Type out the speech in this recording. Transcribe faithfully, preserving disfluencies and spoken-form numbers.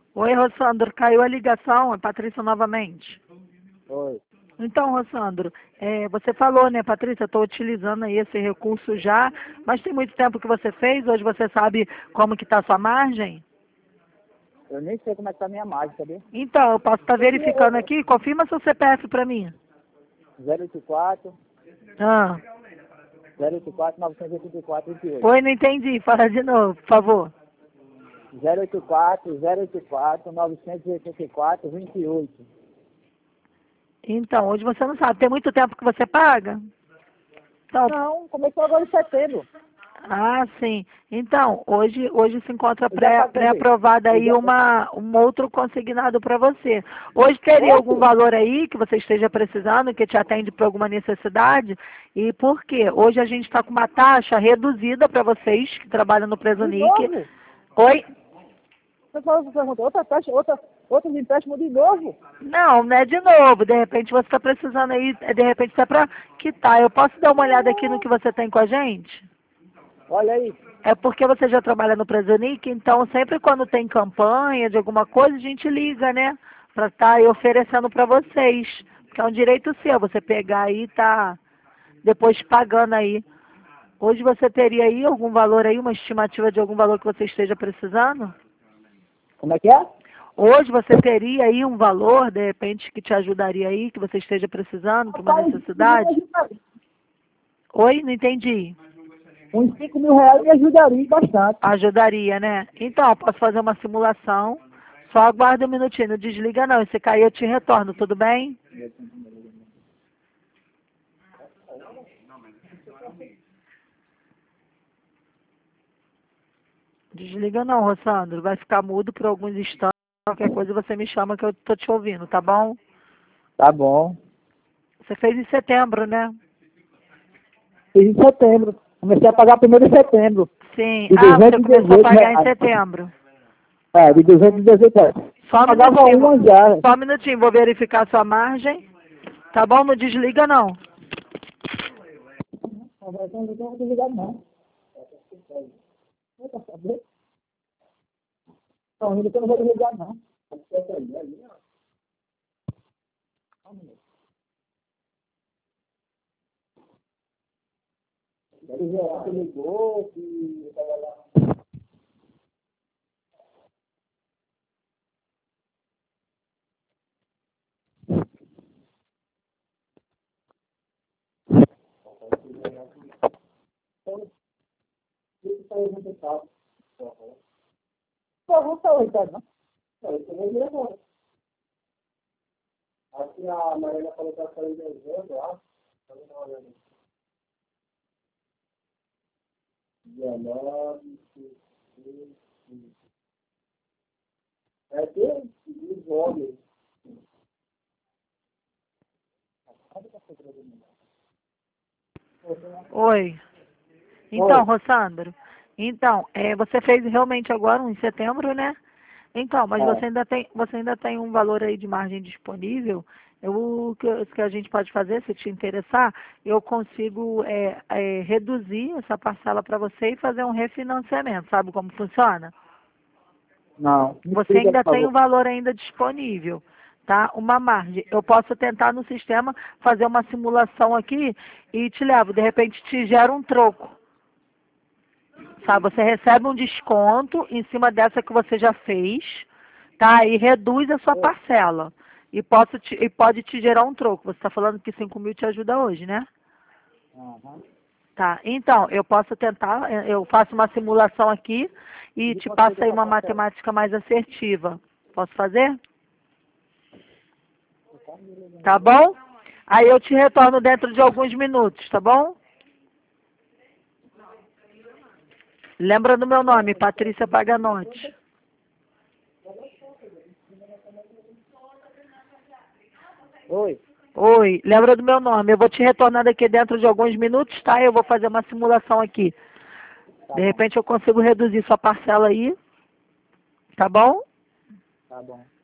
Oi, Rossandro, caiu a ligação, é Patrícia novamente. Oi. Então, Rossandro, é, você falou, né, Patrícia, estou utilizando aí esse recurso já, mas tem muito tempo que você fez, hoje você sabe como que está a sua margem? Eu nem sei como é que tá a minha margem, sabia? Então, eu posso estar verificando aqui, confirma seu C P F para mim. zero oito quatro, Ah, zero oito quatro, nove oito quatro, vinte e oito. oi, não entendi, fala de novo, por favor. zero oito quatro, zero oito quatro, nove oito quatro, vinte e oito. Então, hoje você não sabe, tem muito tempo que você paga? Então, Não, começou agora em setembro. ah, sim. Então, hoje, hoje se encontra Eu já pré- paguei. pré-aprovada Eu aí já... uma, um outro consignado para você. Hoje teria algum Oxe! valor aí que você esteja precisando, que te atende por alguma necessidade? E por quê? Hoje a gente está com uma taxa reduzida para vocês que trabalham no De Presunic. novo? Oi? Você falou que pergunta, outra taxa, outra, outros empréstimos de novo? Não, não é de novo. De repente você está precisando aí, de repente é para quitar. Eu posso dar uma olhada aqui no que você tem com a gente? Olha aí. É porque você já trabalha no Presunic, então sempre quando tem campanha de alguma coisa, a gente liga, né? Para estar aí oferecendo para vocês. Porque é um direito seu, você pegar aí e tá depois pagando aí. Hoje você teria aí algum valor aí, uma estimativa de algum valor que você esteja precisando? Como é que é? Hoje você teria aí um valor, de repente, que te ajudaria aí, que você esteja precisando para uma Rapaz, necessidade? Oi, não entendi. uns cinco mil reais me ajudaria bastante. Ajudaria, né? Então, eu posso fazer uma simulação. Só aguarda um minutinho, não desliga não. E se cair, eu te retorno, tudo bem? Desliga não, Rossandro. Vai ficar mudo por alguns instantes. Qualquer coisa você me chama que eu tô te ouvindo, tá bom? Tá bom. Você fez em setembro, né? Fiz em setembro. Comecei a pagar primeiro em setembro. Sim. De Ah, você começou a duzentos e dezoito pagar em reais. setembro. É, de duzentos e dezoito reais. Só um Pagava minutinho. uma já. Só um minutinho, vou verificar a sua margem. Tá bom? Não desliga não. Não vou desligar, não. Quer saber? Estão rindo que eu não vou desligar, não. Ele já ligou, que eu tava lá. Então, ele saiu muito tarde. Não, não saiu, tá, não? Não, eu também não agora. Aqui a Maria falou que ela saiu em dezembro, eu acho. Eu não tava olhando. dezenove, é que desenvolve. Oi. Então, Oi. Rossandro, então, é, você fez realmente agora um em setembro, né? Então, mas É. você ainda tem, você ainda tem um valor aí de margem disponível. Eu, o que, o que a gente pode fazer, se te interessar, eu consigo é, é, reduzir essa parcela para você e fazer um refinanciamento. Sabe como funciona? Não, me Você explica, ainda por tem o favor. valor ainda disponível, tá? Uma margem. Eu posso tentar no sistema fazer uma simulação aqui e te levo. De repente te gera um troco. Sabe, você recebe um desconto em cima dessa que você já fez, tá? E reduz a sua parcela. E, posso te, e pode te gerar um troco. Você está falando que cinco mil te ajuda hoje, né? Aham. Tá. Então, eu posso tentar, eh, eu faço uma simulação aqui e De te quanto passo seria aí essa uma parcela? matemática mais assertiva. Posso fazer? Tá bom? Aí eu te retorno dentro de alguns minutos, tá bom? Lembra do meu nome, Patrícia Paganotti. Oi. Oi, lembra do meu nome. Eu vou te retornar daqui dentro de alguns minutos, tá? Eu vou fazer uma simulação aqui. Tá De bom. repente eu consigo reduzir sua parcela aí, tá bom? Tá bom.